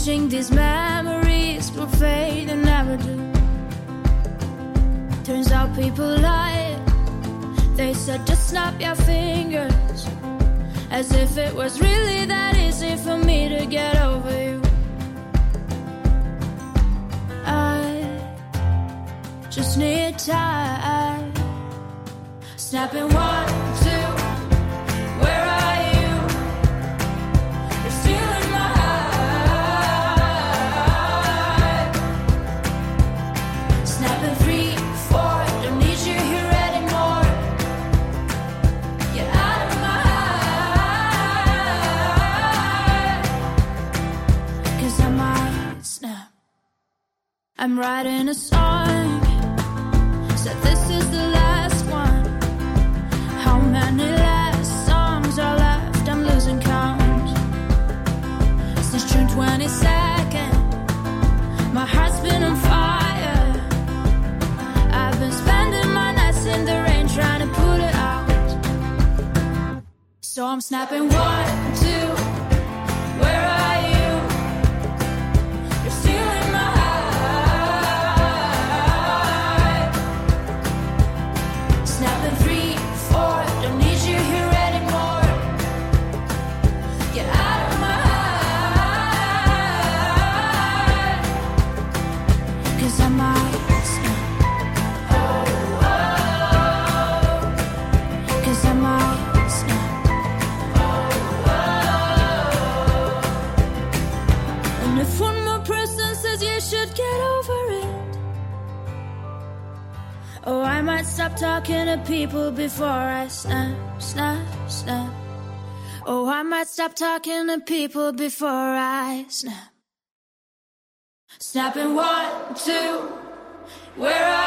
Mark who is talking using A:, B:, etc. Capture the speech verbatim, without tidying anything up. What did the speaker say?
A: wishing these memories will fade and never do. Turns out people lie. They said just snap your fingers, as if it was really that easy for me to get over you. I just need time. Snapping one, two, where are you? You're stealing my heart. Snapping three, four, don't need you here anymore. Get out of my heart. 'Cause I might snap. I'm writing a song, said this is the last one. How many last songs are left? I'm losing count. Since June twenty-second, my heart's been on fire. I've been spending my nights in the rain trying to put it out. So I'm snapping one, two, where are you? You're stealing my heart. Snapping three, four, don't need you here anymore. Get out of my heart. 'Cause I might snap. Oh, oh. 'Cause I might snap. Oh, oh. And if one more person says you should get over it, oh, I might stop talking to people before I snap, snap, snap. Oh, I might stop talking to people before I snap. Snapping one, two, where